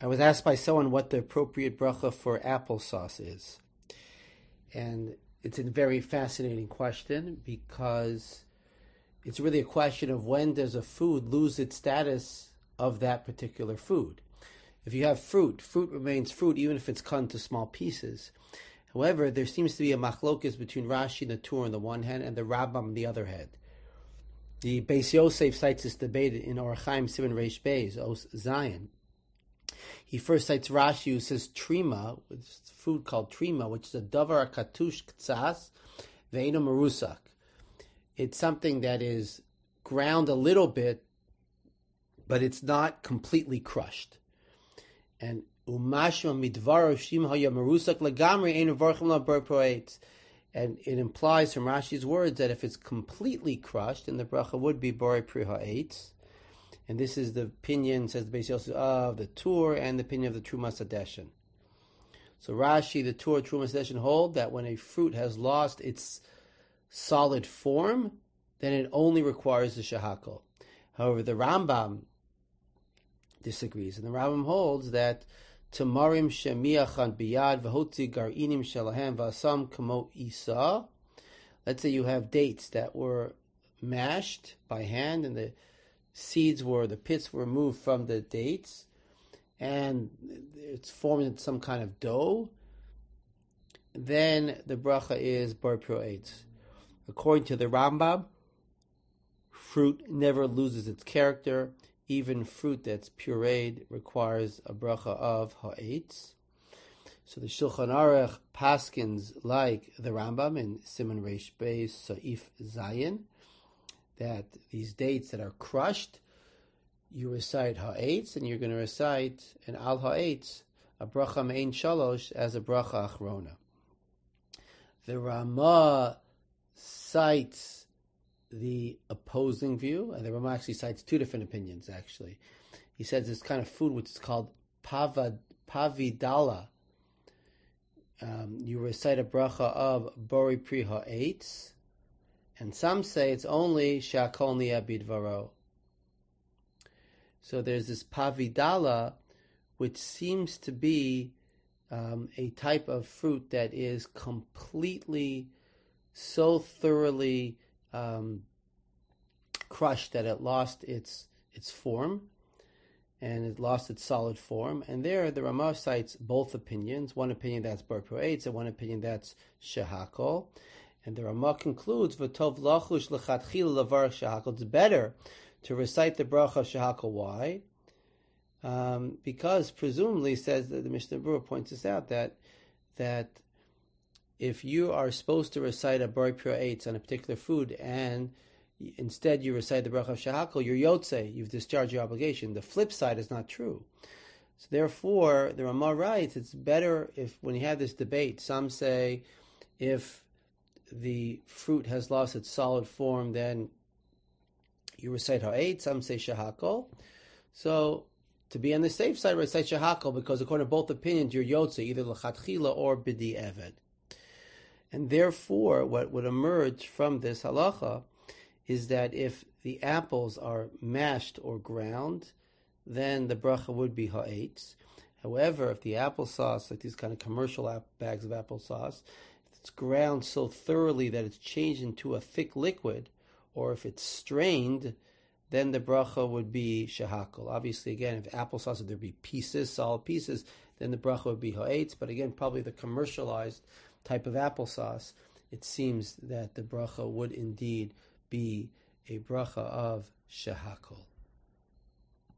I was asked by someone what the appropriate bracha for applesauce is. And it's a very fascinating question because it's really a question of when does a food lose its status of that particular food. If you have fruit remains fruit even if it's cut into small pieces. However, there seems to be a machlokes between Rashi and the Tur on the one hand and the Rambam on the other hand. The Beis Yosef cites this debate in Orach Chaim Siman Reish Beis, Os Zion. He first cites Rashi who says trima, which is a food called trima, which is a davar katush ktsas ve'eno marusak. It's something that is ground a little bit, but it's not completely crushed. And umashma midvaro shim haya marusak lagamri ein varchim la bar proetz. And it implies from Rashi's words that if it's completely crushed, then the bracha would be bori pri ha'etz. And this is the opinion, says the Beis Yosef, of the Tur and the opinion of the Trumas Hadeshen. So Rashi, the Tur, Trumas Hadeshen hold that when a fruit has lost its solid form, then it only requires the shahakol. However, the Rambam disagrees, and the Rambam holds that Tamarim shemiachan biyad v'hotzi gar'inim shelahem v'asam kamo isa. Let's say you have dates that were mashed by hand, and the pits were removed from the dates, and it's formed into some kind of dough. Then the bracha is bar proetz. According to the Rambam, fruit never loses its character. Even fruit that's pureed requires a bracha of ha'etz. So the Shulchan Aruch paskins like the Rambam in Siman Reish Beis Saif Zayin, that these dates that are crushed, you recite ha'etz, and you're going to recite an al ha'etz, a bracha me'ein shalosh, as a bracha achrona. The Ramah cites the opposing view, and the Ramah actually cites two different opinions, actually. He says this kind of food, which is called pavidala, you recite a bracha of bori pri ha'etz, and some say it's only shakol niya bidvaro. So there's this pavidala, which seems to be a type of fruit that is completely, so thoroughly crushed that it lost its form, and it lost its solid form. And there, the Ramah cites both opinions. One opinion that's bar proetz, and one opinion that's shehakol. And the Ramah concludes, "V'tov lachush lechatchila lavar shehakol." It's better to recite the bracha of shehakol. Why? Because presumably, says that the Mishnah Berurah points this out, that if you are supposed to recite a bar proetz on a particular food, and instead you recite the bracha of shehakol, you're yotze, you've discharged your obligation. The flip side is not true. So therefore, the Ramah writes, it's better if, when you have this debate, some say if the fruit has lost its solid form, then you recite ha'etz. Some say shehakol. So to be on the safe side, recite shehakol, because according to both opinions, you're yotze, either l'chatchila or b'di eved. And therefore, what would emerge from this halacha is that if the apples are mashed or ground, then the bracha would be ha'etz. However, if the applesauce, like these kind of commercial bags of applesauce, if it's ground so thoroughly that it's changed into a thick liquid, or if it's strained, then the bracha would be shehakol. Obviously, again, if applesauce, if there'd be pieces, solid pieces, then the bracha would be ha'etz. But again, probably the commercialized type of applesauce, it seems that the bracha would indeed be a bracha of shehakol.